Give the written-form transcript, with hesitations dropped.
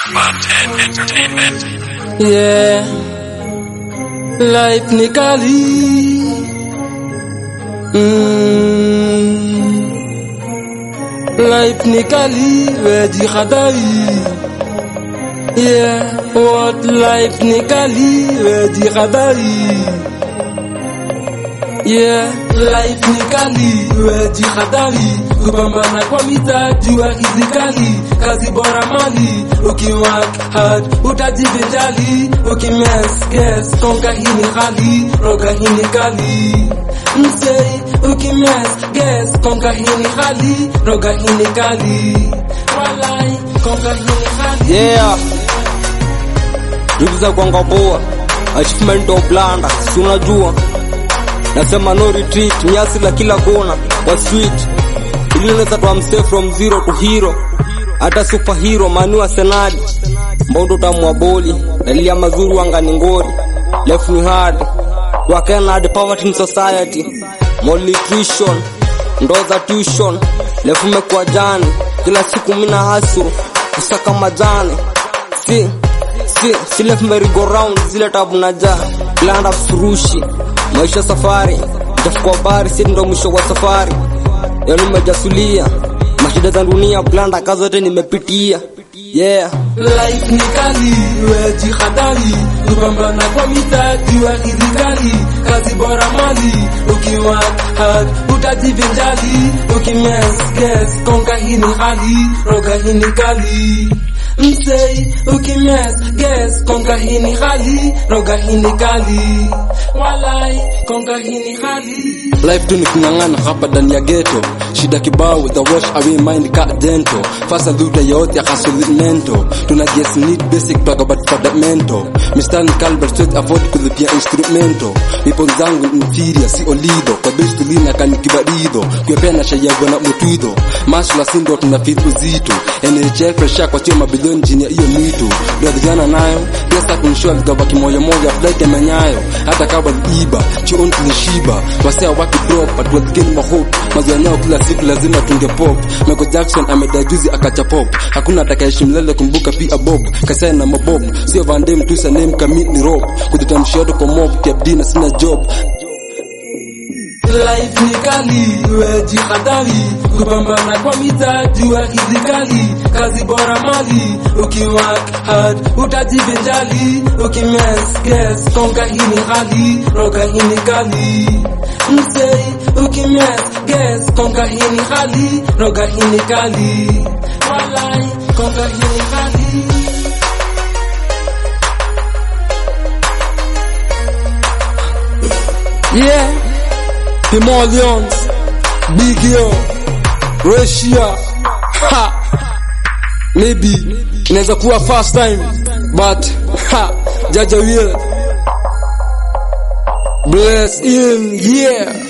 Mountain Entertainment. Yeah, life ni kali. Life ni kali, wejihadhari. Yeah, what life ni kali, wejihadhari. Yeah, life ni kali, wejihadhari. Kupambana kwa mita, jua hizi kali. Kazi bora mali, ukiwork hard, utajivinjali. Ukimess, guess, konka hii ni hali, roga hii ni kali. Msei, ukimess, guess, konka hii ni hali, roga hii ni kali. Walai, konka hii ni hali. Yeah, ndugu kwanga poa, achievement of blanda, si unajua. Nasema no retreat, nyasi la kila kona, wa sweet. Ili unaweza tuwa mse from zero to hero. Hata superhero, manu wa senadi. Mbondo tamu wa boli, dalia mazuri wanga ni ngori. Left ni hard, wakena hard poverty in society. Malnutrition, ndoza tuition. Left mekuwa jani, kila siku mina hasuru, kusaka majani. Si left merry go round, zile tabu na jaa. Blanda furushi, maisha safari. Nitafukua bari, si ndo mwisho wa safari. Yani nimejasulia mashida za dunia, blanda kazi zote nimepitia. Yeah, life ni kali, wejihadhari. Kupambana kwa mita, jua hizi kali. Kazi bora mali, ukiwork hard, utajivinjali. Ukimess, guess, konka hii ni hali, roga hii ni kali. Msei, ukimess, guess, konka hii ni hali, roga hii ni kali. Walai, konka hii ni hali. Life tu ni kungangana hapa ndani ya ghetto. Shida kibao with a wash away mind ka gentle. Fasa luta yote ya hustle. Tuna guess need basic talk about fundamental. Mr. Calbert straight afford kulipia instrumental. People zangu inferior si olido. Kwa base tulina kanikibadido. Kwepea na shayago na mutuido. Mashula sindo tunafeel uzito. NHL pressure kwa chema bilioni jini ya iyo mwitu. Duadhigana nayo, pesa kunishua ligaba kimoja moja flight ya manyayo. Hata kaba iba, chion tunishiba. Wasea waki drop, but was getting my hope. Mazoea nyao kila siku lazima tunge pop. Michael Jackson amedajuzi akacha pop. Hakuna atakayeshi mlele kumbuka pia Bob. Kasaya na mabob, sio Van Damme tu sa name kamit ni rob. Kujitamshiado kwa mob, kiabdina sina job. Life ni kali, wejihadhari. Kupambana kwa mita, jua hizi kali. Kazi bora mali, ukiwork hard, utajivinjali. Ukimess, guess, konka hii ni hali, roga hii ni kali. Msei, ukimess, guess, konka hii ni hali, roga hii ni kali. Walai, konka hii ni hali. Yeah, Himalayan's, Big Yo, Russia. Ha! Maybe inaweza kuwa first time, but Jaja will bless him. Yeah.